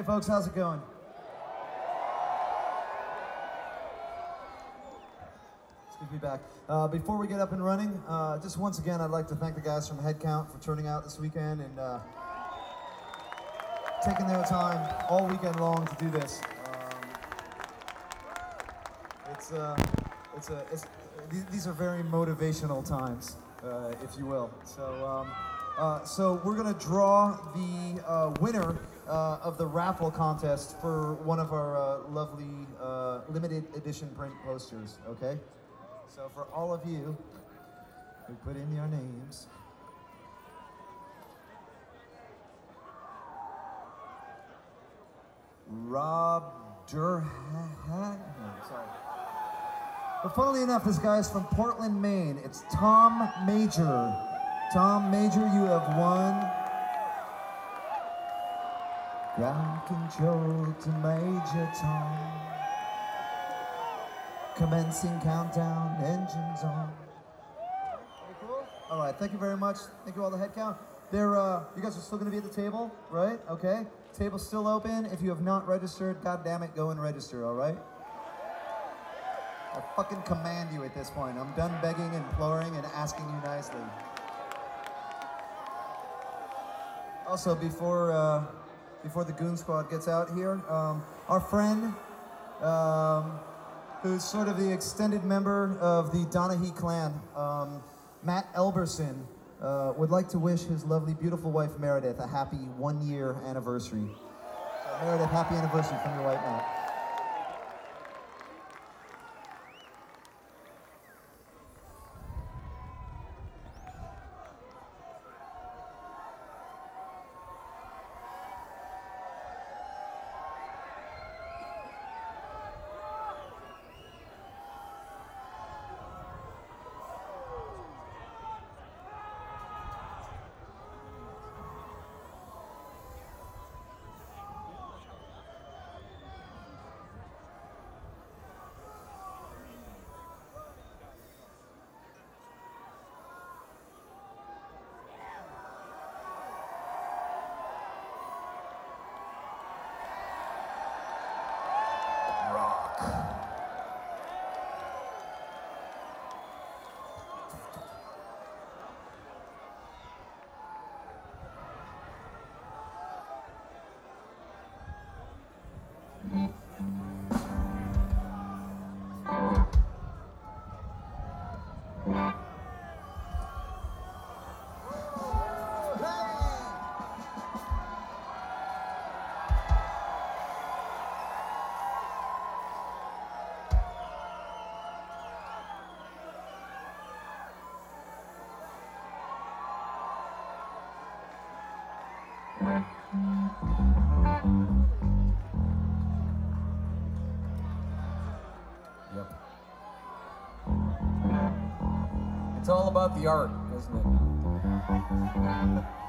Hey folks, how's it going? It's good to be back. Before we get up and running, just once again, I'd like to thank the guys from Headcount for turning out this weekend and taking their time all weekend long to do this. These are very motivational times, if you will. So we're gonna draw the winner of the raffle contest for one of our lovely limited edition print posters, okay? So for all of you who put in your names, Rob Durhat? No, sorry. But funnily enough, this guy is from Portland, Maine. It's Tom Major. Tom Major, you have won ground control to Major Tom. Commencing countdown, engines on. Very cool. All right, thank you very much. Thank you all the head count. You guys are still gonna be at the table, right? Okay. Table's still open. If you have not registered, god damn it, go and register, all right? I fucking command you at this point. I'm done begging, imploring, and asking you nicely. Also, before the Goon Squad gets out here, our friend, who's sort of the extended member of the Donahue clan, Matt Elberson, would like to wish his lovely, beautiful wife, Meredith, a happy 1-year anniversary. So, Meredith, happy anniversary from your wife, Matt. Yep. It's all about the art, isn't it?